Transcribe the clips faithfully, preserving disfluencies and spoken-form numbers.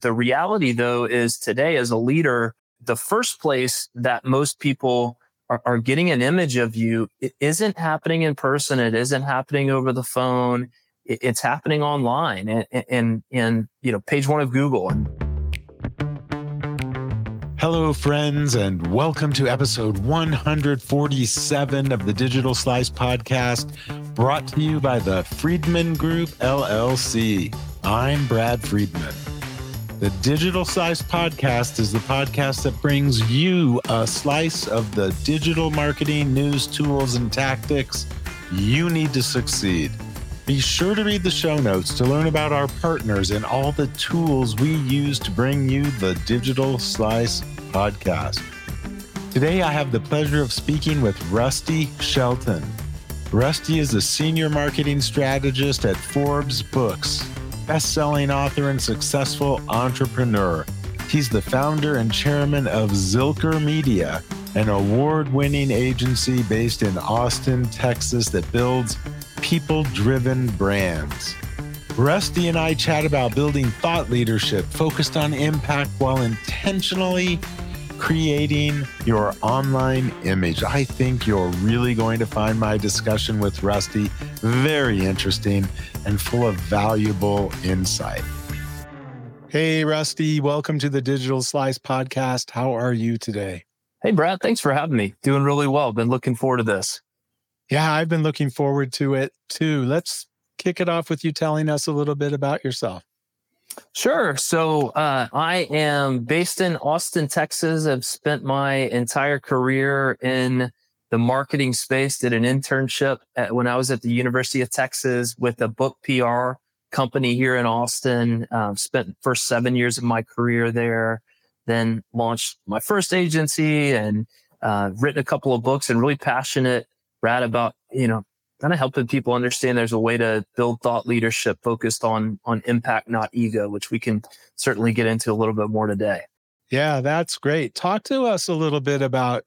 the reality, though, is today as a leader, the first place that most people are, are getting an image of you, it isn't happening in person. It isn't happening over the phone. It, it's happening online and, and, and, you know, page one of Google. Hello, friends, and welcome to episode one forty-seven of the Digital Slice podcast, brought to you by the Friedman Group, L L C. I'm Brad Friedman. The Digital Slice podcast is the podcast that brings you a slice of the digital marketing news, tools, and tactics you need to succeed. Be sure to read the show notes to learn about our partners and all the tools we use to bring you the Digital Slice podcast. Today, I have the pleasure of speaking with Rusty Shelton. Rusty is a senior marketing strategist at Forbes Books, best-selling author and successful entrepreneur. He's the founder and chairman of Zilker Media, an award-winning agency based in Austin, Texas that builds people-driven brands. Rusty and I chat about building thought leadership focused on impact while intentionally creating your online image. I think you're really going to find my discussion with Rusty very interesting and full of valuable insight. Hey, Rusty, welcome to the Digital Slice podcast. How are you today? Hey, Brad, thanks for having me. Doing really well. Been looking forward to this. Yeah, I've been looking forward to it too. Let's kick it off with you telling us a little bit about yourself. Sure. So uh, I am based in Austin, Texas. I've spent my entire career in the marketing space, did an internship at, when I was at the University of Texas with a book P R company here in Austin. Um, spent the first seven years of my career there, then launched my first agency and uh, written a couple of books and really passionate, Brad, about, you know, kind of helping people understand there's a way to build thought leadership focused on, on impact, not ego, which we can certainly get into a little bit more today. Yeah, that's great. Talk to us a little bit about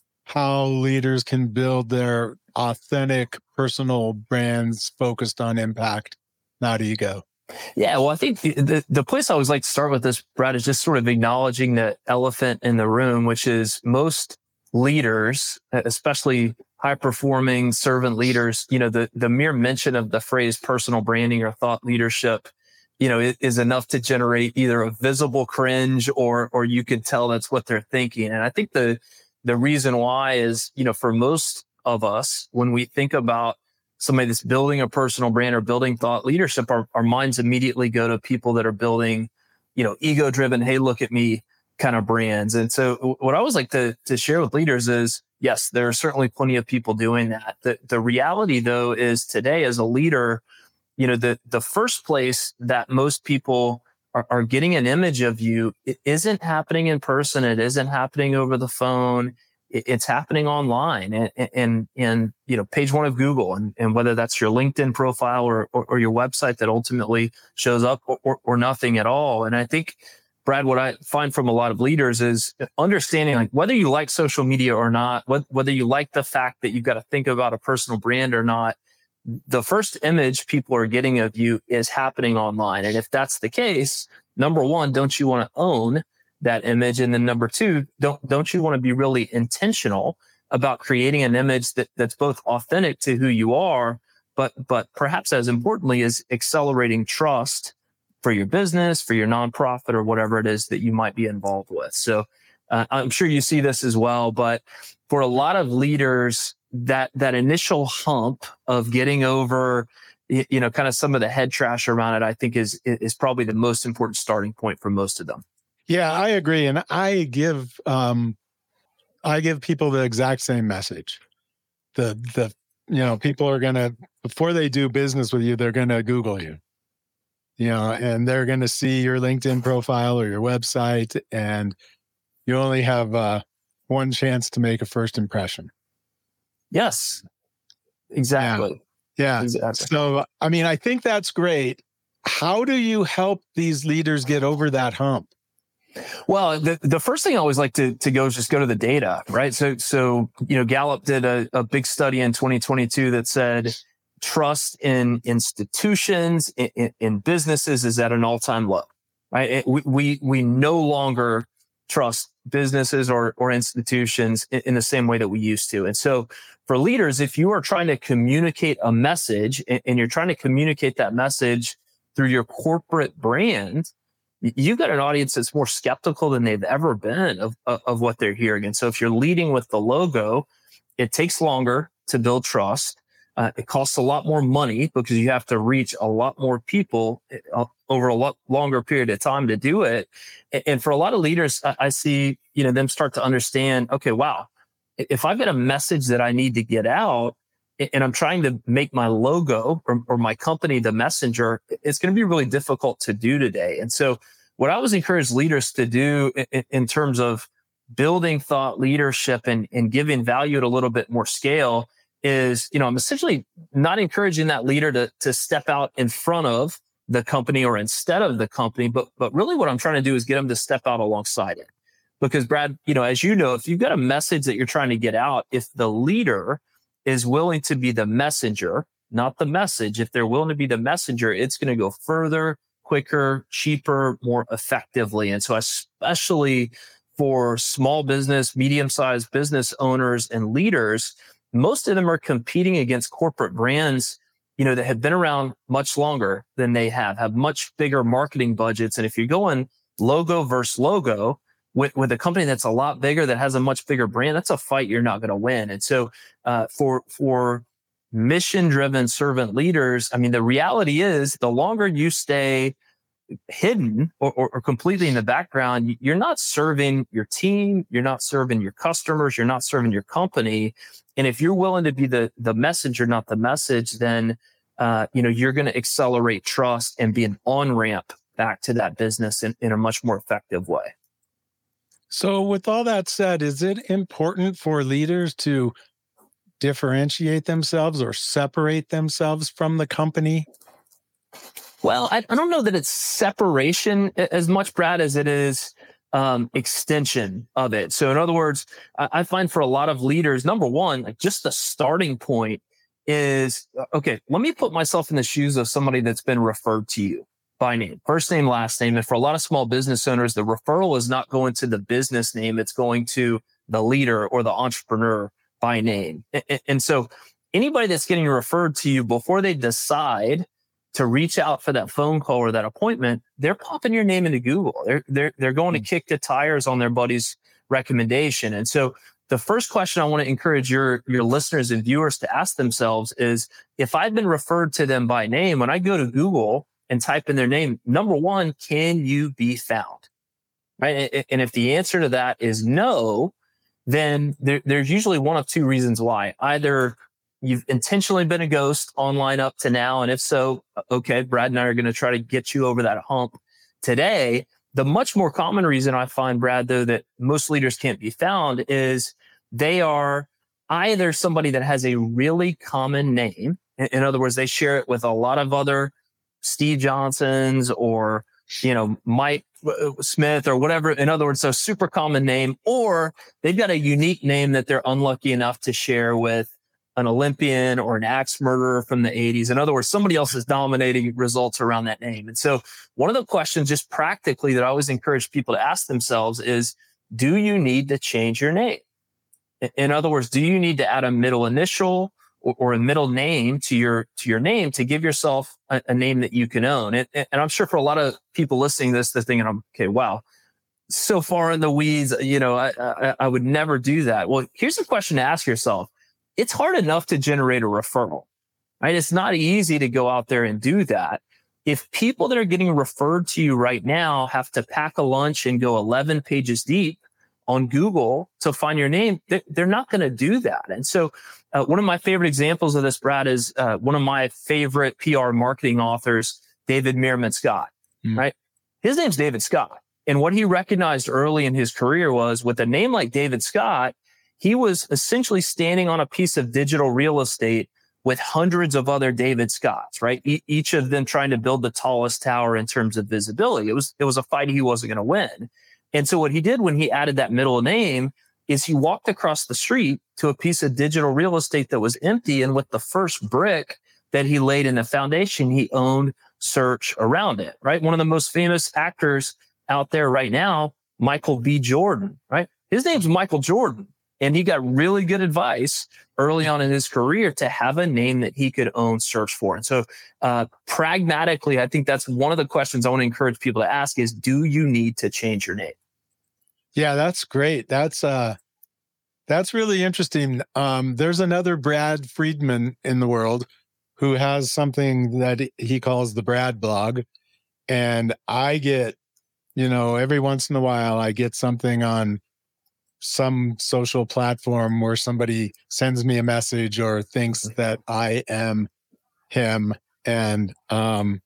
how leaders can build their authentic personal brands focused on impact, not ego. Yeah, well, I think the, the, the place I always like to start with this, Brad, is just sort of acknowledging the elephant in the room, which is most leaders, especially high-performing servant leaders, you know, the, the mere mention of the phrase personal branding or thought leadership, you know, is, is enough to generate either a visible cringe or or you can tell that's what they're thinking. And I think the the reason why is, you know, for most of us, when we think about somebody that's building a personal brand or building thought leadership, our, our minds immediately go to people that are building, you know, ego-driven, hey, look at me kind of brands. And so what I always like to, to share with leaders is, yes, there are certainly plenty of people doing that. The, the reality, though, is today as a leader, you know, the, the first place that most people are, are getting an image of you, it isn't happening in person. It isn't happening over the phone. It, it's happening online and, and, and, you know, page one of Google and, and whether that's your LinkedIn profile or, or, or your website that ultimately shows up or, or, or nothing at all. And I think, Brad, what I find from a lot of leaders is understanding, like, whether you like social media or not, whether you like the fact that you've got to think about a personal brand or not, the first image people are getting of you is happening online. And if that's the case, number one, don't you want to own that image? And then number two, don't don't you want to be really intentional about creating an image that, that's both authentic to who you are, but but perhaps as importantly is accelerating trust for your business, for your nonprofit, or whatever it is that you might be involved with. So uh, I'm sure you see this as well, but for a lot of leaders, that that initial hump of getting over, you know, kind of some of the head trash around it, I think is is probably the most important starting point for most of them. Yeah, I agree. And I give um, I give people the exact same message. The the you know, people are gonna, before they do business with you, they're gonna Google you. You know, and they're going to see your LinkedIn profile or your website, and you only have uh, one chance to make a first impression. Yes, exactly. Yeah. yeah. Exactly. So, I mean, I think that's great. How do you help these leaders get over that hump? Well, the, the first thing I always like to, to go is just go to the data, right? So, so you know, Gallup did a, a big study in twenty twenty-two that said trust in institutions, in, in businesses is at an all-time low. right? It, we, we, we no longer trust businesses or, or institutions in, in the same way that we used to. And so for leaders, if you are trying to communicate a message and, and you're trying to communicate that message through your corporate brand, you've got an audience that's more skeptical than they've ever been of, of, of what they're hearing. And so if you're leading with the logo, it takes longer to build trust. Uh, it costs a lot more money because you have to reach a lot more people uh, over a lot longer period of time to do it. And, and for a lot of leaders, I, I see, you know, them start to understand, okay, wow, if I've got a message that I need to get out and I'm trying to make my logo or, or my company the messenger, it's going to be really difficult to do today. And so what I always encourage leaders to do in, in terms of building thought leadership and, and giving value at a little bit more scale is, you know, I'm essentially not encouraging that leader to, to step out in front of the company or instead of the company, but, but really what I'm trying to do is get them to step out alongside it. Because Brad, you know, as you know, if you've got a message that you're trying to get out, if the leader is willing to be the messenger, not the message, if they're willing to be the messenger, it's going to go further, quicker, cheaper, more effectively. And so especially for small business, medium-sized business owners and leaders, most of them are competing against corporate brands, you know, that have been around much longer than they have, have much bigger marketing budgets. And if you're going logo versus logo with, with a company that's a lot bigger, that has a much bigger brand, that's a fight you're not going to win. And so uh, for, for mission-driven servant leaders, I mean, the reality is the longer you stay hidden or, or, or completely in the background, you're not serving your team, you're not serving your customers, you're not serving your company. And if you're willing to be the the messenger, not the message, then uh, you know you're going to accelerate trust and be an on ramp back to that business in, in a much more effective way. So, with all that said, is it important for leaders to differentiate themselves or separate themselves from the company? Well, I, I don't know that it's separation as much, Brad, as it is um, extension of it. So in other words, I, I find for a lot of leaders, number one, like just the starting point is, okay, let me put myself in the shoes of somebody that's been referred to you by name, first name, last name. And for a lot of small business owners, the referral is not going to the business name. It's going to the leader or the entrepreneur by name. And, and so anybody that's getting referred to you before they decide to reach out for that phone call or that appointment, they're popping your name into Google. They're, they're, they're going to kick the tires on their buddy's recommendation. And so the first question I want to encourage your, your listeners and viewers to ask themselves is, if I've been referred to them by name, when I go to Google and type in their name, number one, can you be found? Right? And if the answer to that is no, then there, there's usually one of two reasons why. Either you've intentionally been a ghost online up to now. And if so, okay, Brad and I are going to try to get you over that hump today. The much more common reason I find, Brad, though, that most leaders can't be found is they are either somebody that has a really common name. In other words, they share it with a lot of other Steve Johnsons or, you know, Mike Smith or whatever. In other words, a super common name, or they've got a unique name that they're unlucky enough to share with an Olympian or an axe murderer from the eighties. In other words, somebody else is dominating results around that name. And so one of the questions just practically that I always encourage people to ask themselves is, do you need to change your name? In other words, do you need to add a middle initial or, or a middle name to your to your name to give yourself a, a name that you can own? And, and I'm sure for a lot of people listening to this, they're thinking, okay, wow, so far in the weeds, you know, I, I, I would never do that. Well, here's the question to ask yourself. It's hard enough to generate a referral, right? It's not easy to go out there and do that. If people that are getting referred to you right now have to pack a lunch and go eleven pages deep on Google to find your name, they're not going to do that. And so uh, one of my favorite examples of this, Brad, is uh, one of my favorite P R marketing authors, David Meerman Scott, mm. right? His name's David Scott. And what he recognized early in his career was, with a name like David Scott, he was essentially standing on a piece of digital real estate with hundreds of other David Scotts, right? E- each of them trying to build the tallest tower in terms of visibility. It was, it was a fight he wasn't going to win. And so what he did when he added that middle name is he walked across the street to a piece of digital real estate that was empty. And with the first brick that he laid in the foundation, he owned search around it, right? One of the most famous actors out there right now, Michael B. Jordan, right? His name's Michael Jordan. And he got really good advice early on in his career to have a name that he could own search for. And so uh, pragmatically, I think that's one of the questions I want to encourage people to ask is, do you need to change your name? Yeah, that's great. That's uh, that's really interesting. Um, there's another Brad Friedman in the world who has something that he calls the Brad blog. And I get, you know, every once in a while, I get something on some social platform where somebody sends me a message or thinks that I am him. And um,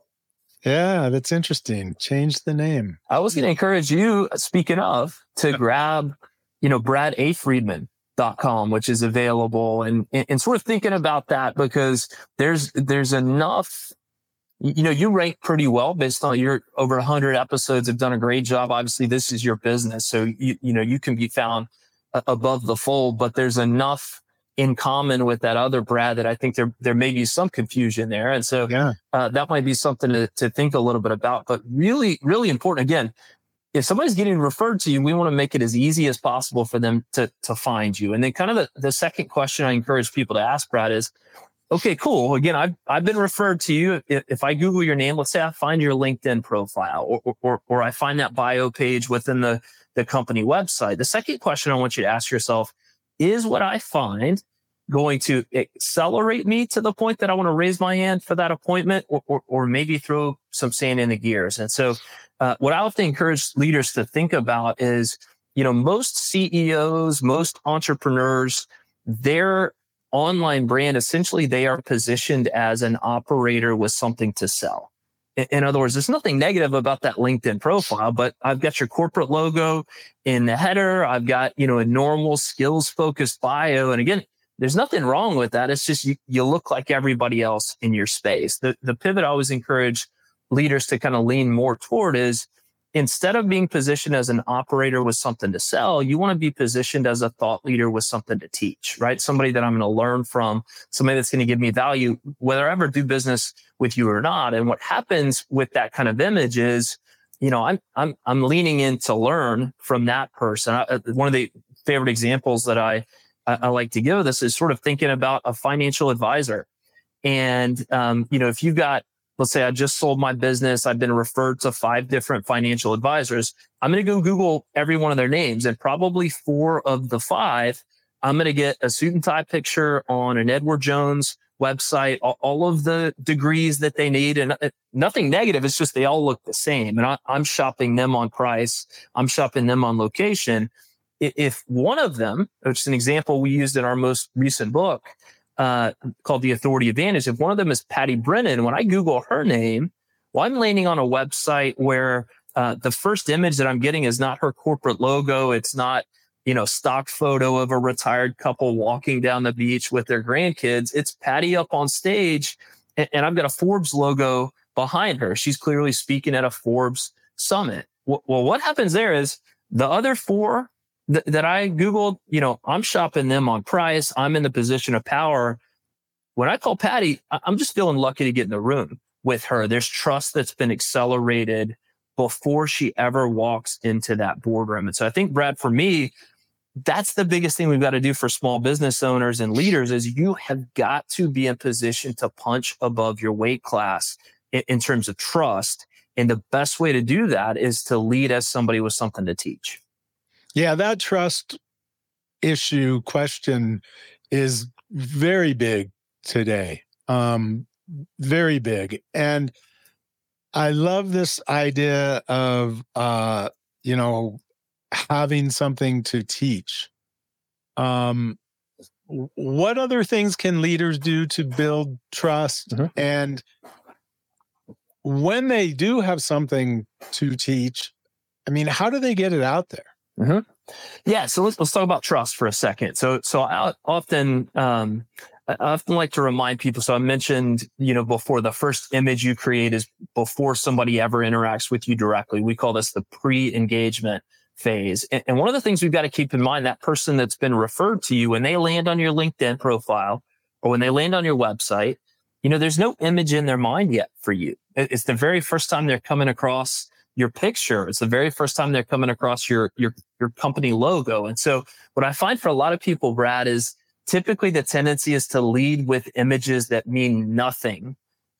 yeah, that's interesting. Change the name. I was going to encourage you, speaking of, to grab, you know, brad a friedman dot com, which is available, and, and sort of thinking about that, because there's, there's enough. You know, you rank pretty well based on your over one hundred episodes, have done a great job. Obviously, this is your business. So, you, you know, you can be found above the fold, but there's enough in common with that other Brad that I think there, there may be some confusion there. And so yeah. uh, that might be something to, to think a little bit about, but really, really important. Again, if somebody's getting referred to you, we want to make it as easy as possible for them to, to find you. And then kind of the, the second question I encourage people to ask, Brad, is, okay, cool. Again, I've, I've been referred to you. If, if I Google your name, let's say I find your LinkedIn profile, or, or, or I find that bio page within the, the company website. The second question I want you to ask yourself, is what I find going to accelerate me to the point that I want to raise my hand for that appointment, or, or, or maybe throw some sand in the gears? And so uh, what I often encourage leaders to think about is, you know, most C E Os, most entrepreneurs, they're online brand, essentially they are positioned as an operator with something to sell. In other words, there's nothing negative about that LinkedIn profile, but I've got your corporate logo in the header. I've got, you know, a normal skills focused bio. And again, there's nothing wrong with that. It's just you, you look like everybody else in your space. The, the pivot I always encourage leaders to kind of lean more toward is, instead of being positioned as an operator with something to sell, you want to be positioned as a thought leader with something to teach, right? Somebody that I'm going to learn from, somebody that's going to give me value, whether I ever do business with you or not. And what happens with that kind of image is, you know, I'm, I'm, I'm leaning in to learn from that person. I, one of the favorite examples that I, I, I like to give of this is sort of thinking about a financial advisor. And, um, you know, if you've got, let's say I just sold my business, I've been referred to five different financial advisors, I'm going to go Google every one of their names, and probably four of the five, I'm going to get a suit and tie picture on an Edward Jones website, all, all of the degrees that they need, and nothing negative. It's just they all look the same. And I, I'm shopping them on price. I'm shopping them on location. If one of them, which is an example we used in our most recent book, Uh, called The Authority Advantage. If one of them is Patty Brennan, when I Google her name, well, I'm landing on a website where uh, the first image that I'm getting is not her corporate logo. It's not, you know, stock photo of a retired couple walking down the beach with their grandkids. It's Patty up on stage, and, and I've got a Forbes logo behind her. She's clearly speaking at a Forbes summit. Well, well what happens there is the other four th- that I Googled, you know, I'm shopping them on price. I'm in the position of power. When I call Patty, I- I'm just feeling lucky to get in the room with her. There's trust that's been accelerated before she ever walks into that boardroom. And so I think, Brad, for me, that's the biggest thing we've got to do for small business owners and leaders is you have got to be in position to punch above your weight class in, in terms of trust. And the best way to do that is to lead as somebody with something to teach. Yeah, that trust issue question is very big today. Um, very big. And I love this idea of, uh, you know, having something to teach. Um, what other things can leaders do to build trust? Mm-hmm. And when they do have something to teach, I mean, how do they get it out there? Mm-hmm. Yeah. So let's, let's talk about trust for a second. So, so I often, um, I often like to remind people. So I mentioned, you know, before, the first image you create is before somebody ever interacts with you directly. We call this the pre-engagement phase. And, and one of the things we've got to keep in mind, that person that's been referred to you, when they land on your LinkedIn profile or when they land on your website, you know, there's no image in their mind yet for you. It's the very first time they're coming across your picture. It's the very first time they're coming across your, your, your company logo. And so what I find for a lot of people, Brad, is typically the tendency is to lead with images that mean nothing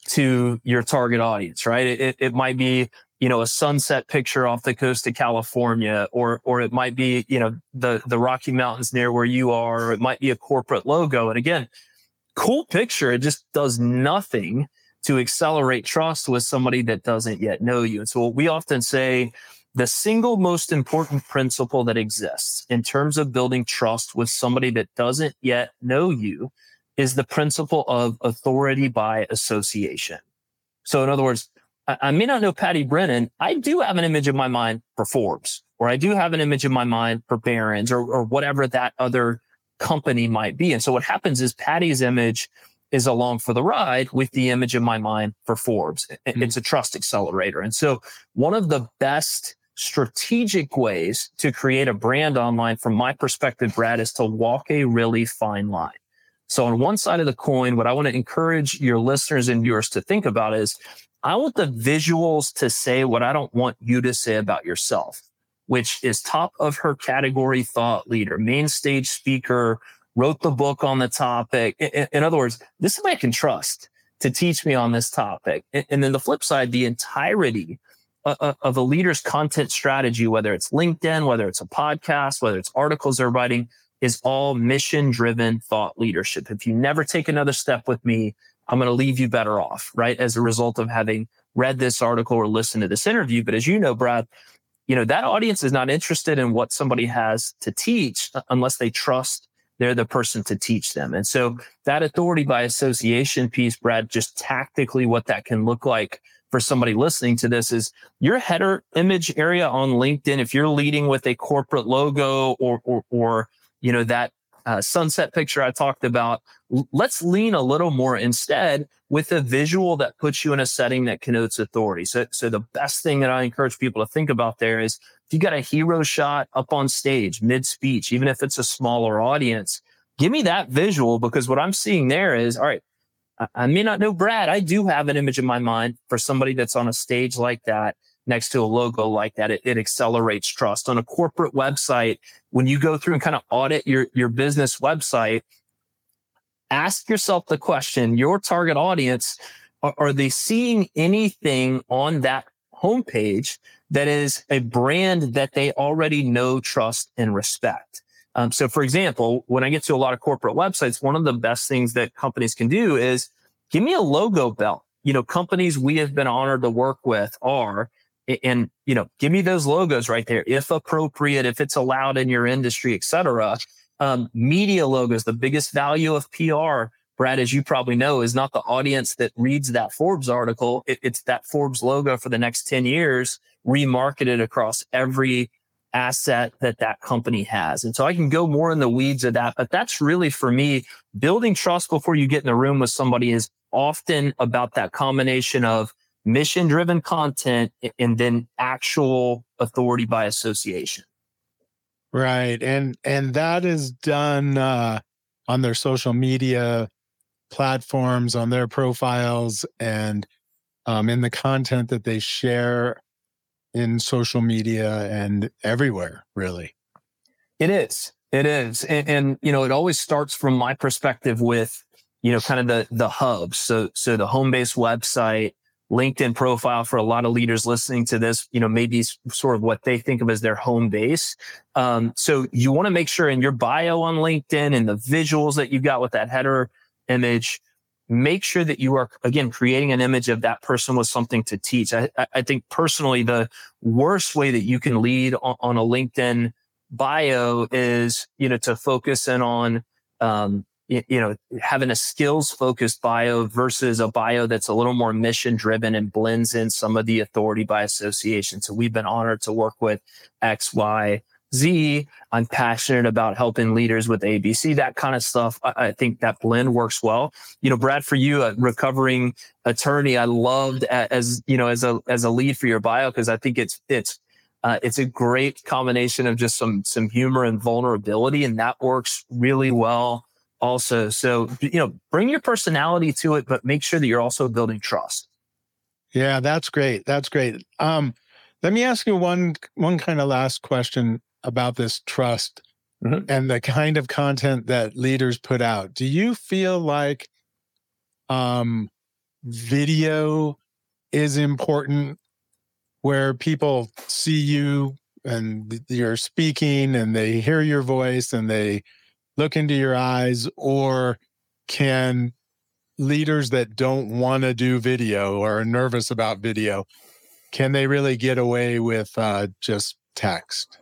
to your target audience, right? It, it might be, you know, a sunset picture off the coast of California, or, or it might be, you know, the, the Rocky Mountains near where you are, or it might be a corporate logo. And again, cool picture. It just does nothing to accelerate trust with somebody that doesn't yet know you. And so what we often say, the single most important principle that exists in terms of building trust with somebody that doesn't yet know you is the principle of authority by association. So in other words, I, I may not know Patty Brennan. I do have an image in my mind for Forbes, or I do have an image in my mind for Barron's, or, or whatever that other company might be. And so what happens is Patty's image is along for the ride with the image in my mind for Forbes. Mm-hmm. It's a trust accelerator. And so one of the best strategic ways to create a brand online, from my perspective, Brad, is to walk a really fine line. So on one side of the coin, what I want to encourage your listeners and viewers to think about is, I want the visuals to say what I don't want you to say about yourself, which is top of her category thought leader, main stage speaker, wrote the book on the topic. In, in other words, this is somebody I can trust to teach me on this topic. And, and then the flip side, the entirety of, of a leader's content strategy, whether it's LinkedIn, whether it's a podcast, whether it's articles they're writing, is all mission-driven thought leadership. If you never take another step with me, I'm going to leave you better off, right? As a result of having read this article or listened to this interview. But as you know, Brad, you know, that audience is not interested in what somebody has to teach unless they trust they're the person to teach them. And so that authority by association piece, Brad, just tactically what that can look like for somebody listening to this is your header image area on LinkedIn. If you're leading with a corporate logo or, or, or you know, that uh, sunset picture I talked about, let's lean a little more instead with a visual that puts you in a setting that connotes authority. So, so the best thing that I encourage people to think about there is, if you got a hero shot up on stage, mid-speech, even if it's a smaller audience, give me that visual, because what I'm seeing there is, all right, I, I may not know Brad. I do have an image in my mind for somebody that's on a stage like that, next to a logo like that. It, it accelerates trust. On a corporate website, when you go through and kind of audit your, your business website, ask yourself the question, your target audience, are, are they seeing anything on that homepage that is a brand that they already know, trust, and respect? Um, so for example, when I get to a lot of corporate websites, one of the best things that companies can do is give me a logo belt. You know, companies we have been honored to work with are, and, you know, give me those logos right there, if appropriate, if it's allowed in your industry, et cetera. Um, media logos, the biggest value of P R, Brad, as you probably know, is not the audience that reads that Forbes article. It, it's that Forbes logo for the next ten years, remarketed across every asset that that company has. And so I can go more in the weeds of that, but that's really, for me, building trust before you get in the room with somebody is often about that combination of mission-driven content and then actual authority by association. Right. And, and that is done uh, on their social media platforms, on their profiles, and um, in the content that they share in social media and everywhere, really. It is. It is. And, and, you know, it always starts from my perspective with, you know, kind of the, the hubs. So, so the home-based website, LinkedIn profile for a lot of leaders listening to this, you know, maybe sort of what they think of as their home base. Um, so you want to make sure in your bio on LinkedIn and the visuals that you've got with that header image, make sure that you are, again, creating an image of that person with something to teach. I, I think personally, the worst way that you can lead on, on a LinkedIn bio is, you know, to focus in on, um, you, you know, having a skills focused bio versus a bio that's a little more mission driven and blends in some of the authority by association. So we've been honored to work with X, Y, Z. I'm passionate about helping leaders with A B C, that kind of stuff. I, I think that blend works well. You know, Brad, for you, a recovering attorney, I loved as, you know, as a, as a lead for your bio, because I think it's, it's, uh, it's a great combination of just some, some humor and vulnerability. And that works really well also. So, you know, bring your personality to it, but make sure that you're also building trust. Yeah, that's great. That's great. Um, let me ask you one one kind of last question about this trust Mm-hmm. and the kind of content that leaders put out. Do you feel like um, video is important, where people see you and you're speaking and they hear your voice and they look into your eyes? Or can leaders that don't want to do video or are nervous about video, can they really get away with uh, just text?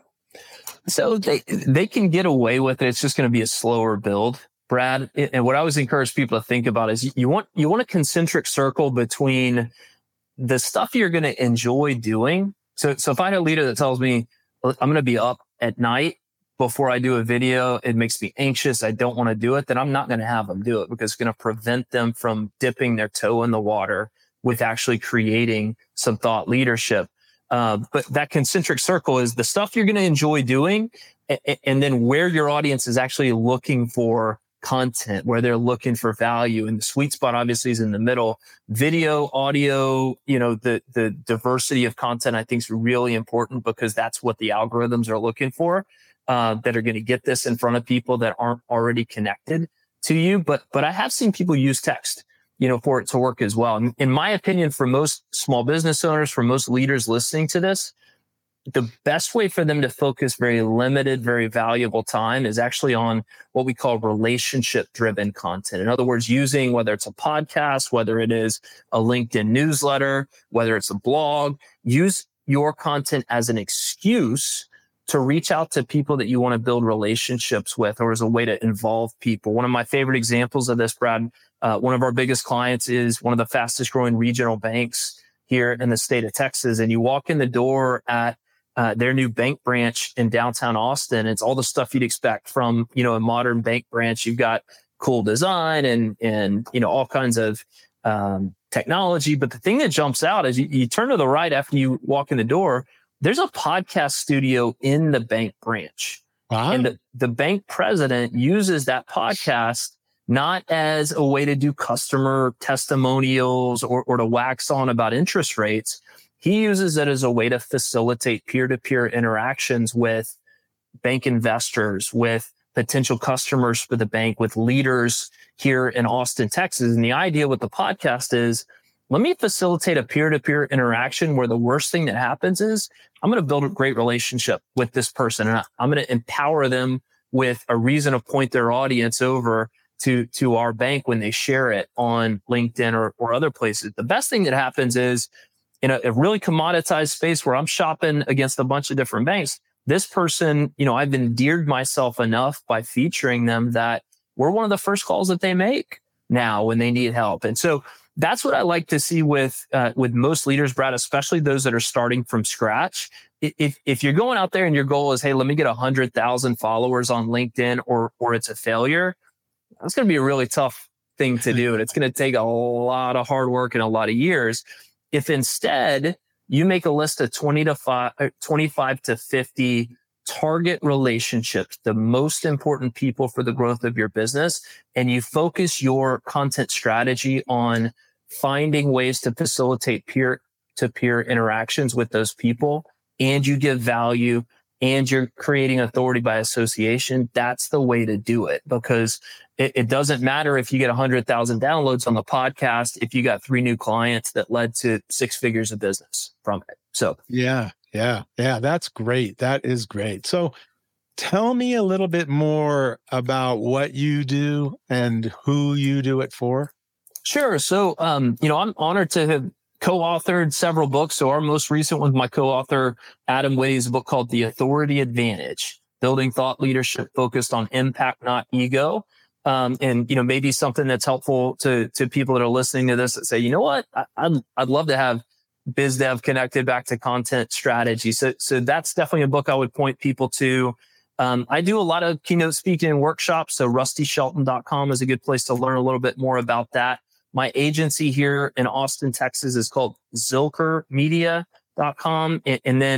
So they they can get away with it. It's just going to be a slower build, Brad. And what I always encourage people to think about is you want you want a concentric circle between the stuff you're going to enjoy doing. So so if I had a leader that tells me I'm going to be up at night before I do a video, it makes me anxious, I don't want to do it, then I'm not going to have them do it, because it's going to prevent them from dipping their toe in the water with actually creating some thought leadership. Uh, but that concentric circle is the stuff you're going to enjoy doing, and, and then where your audience is actually looking for content, where they're looking for value. And the sweet spot obviously is in the middle. Video, audio, you know, the the diversity of content I think is really important, because that's what the algorithms are looking for, uh, that are going to get this in front of people that aren't already connected to you. But but I have seen people use text, you know, for it to work as well. And in my opinion, for most small business owners, for most leaders listening to this, the best way for them to focus very limited, very valuable time is actually on what we call relationship-driven content. In other words, using, whether it's a podcast, whether it is a LinkedIn newsletter, whether it's a blog, use your content as an excuse to reach out to people that you want to build relationships with, or as a way to involve people. One of my favorite examples of this, Brad, uh, one of our biggest clients is one of the fastest growing regional banks here in the state of Texas. And you walk in the door at uh, their new bank branch in downtown Austin. It's all the stuff you'd expect from, you know, a modern bank branch. You've got cool design and, and, you know, all kinds of um, technology. But the thing that jumps out is you, you turn to the right after you walk in the door, there's a podcast studio in the bank branch. Wow. And the, the bank president uses that podcast not as a way to do customer testimonials or, or to wax on about interest rates. He uses it as a way to facilitate peer-to-peer interactions with bank investors, with potential customers for the bank, with leaders here in Austin, Texas. And the idea with the podcast is, let me facilitate a peer-to-peer interaction where the worst thing that happens is I'm going to build a great relationship with this person, and I'm going to empower them with a reason to point their audience over to, to our bank when they share it on LinkedIn or, or other places. The best thing that happens is, in a, a really commoditized space where I'm shopping against a bunch of different banks, this person, you know, I've endeared myself enough by featuring them that we're one of the first calls that they make now when they need help. And so that's what I like to see with uh, with most leaders, Brad, especially those that are starting from scratch. If if you're going out there and your goal is, hey, let me get one hundred thousand followers on LinkedIn, or or it's a failure, that's going to be a really tough thing to do. And it's going to take a lot of hard work and a lot of years. If instead you make a list of twenty to five, twenty-five to fifty target relationships, the most important people for the growth of your business, and you focus your content strategy on finding ways to facilitate peer-to-peer interactions with those people, and you give value, and you're creating authority by association, that's the way to do it. Because it, it doesn't matter if you get one hundred thousand downloads on the podcast if you got three new clients that led to six figures of business from it. So yeah, yeah, yeah, that's great. That is great. So tell me a little bit more about what you do and who you do it for. Sure. So, um, you know, I'm honored to have co-authored several books. So our most recent one, my co-author, Adam Whitty's book called The Authority Advantage, Building Thought Leadership Focused on Impact, Not Ego. Um, and, you know, maybe something that's helpful to, to people that are listening to this that say, you know what, I, I'd, I'd love to have BizDev connected back to content strategy. So, so that's definitely a book I would point people to. Um, I do a lot of keynote speaking and workshops. So rusty shelton dot com is a good place to learn a little bit more about that. My agency here in Austin, Texas is called zilker media dot com. And, and then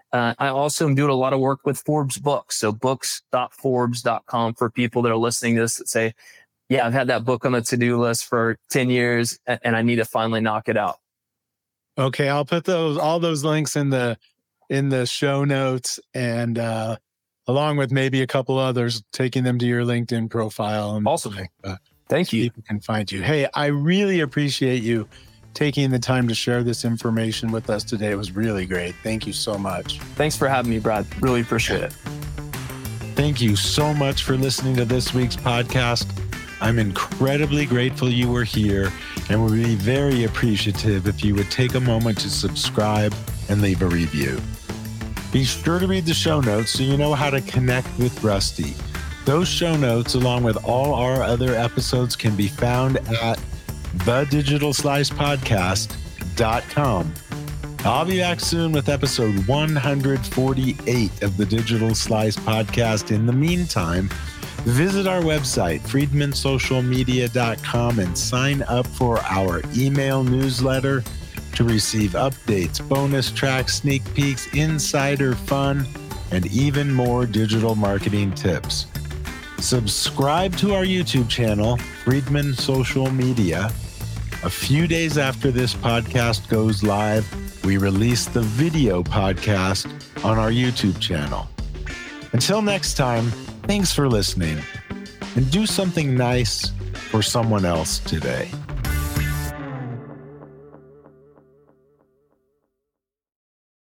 Uh, I also am doing a lot of work with Forbes Books. So books dot forbes dot com for people that are listening to this that say, yeah, I've had that book on the to-do list for ten years and, and I need to finally knock it out. Okay. I'll put those, all those links in the, in the show notes, and uh, along with maybe a couple others, taking them to your LinkedIn profile. And awesome. Like, uh, Thank you. People can find you. Hey, I really appreciate you taking the time to share this information with us today. It was really great. Thank you so much. Thanks for having me, Brad. Really appreciate it. Thank you so much for listening to this week's podcast. I'm incredibly grateful you were here and would be very appreciative if you would take a moment to subscribe and leave a review. Be sure to read the show notes so you know how to connect with Rusty. Those show notes, along with all our other episodes, can be found at the digital slice podcast dot com. I'll be back soon with episode one forty-eight of the Digital Slice podcast. In the meantime, visit our website, friedman social media dot com, and sign up for our email newsletter to receive updates, bonus tracks, sneak peeks, insider fun, and even more digital marketing tips. Subscribe to our YouTube channel, Friedman Social Media. A few days after this podcast goes live, we release the video podcast on our YouTube channel. Until next time, thanks for listening, and do something nice for someone else today.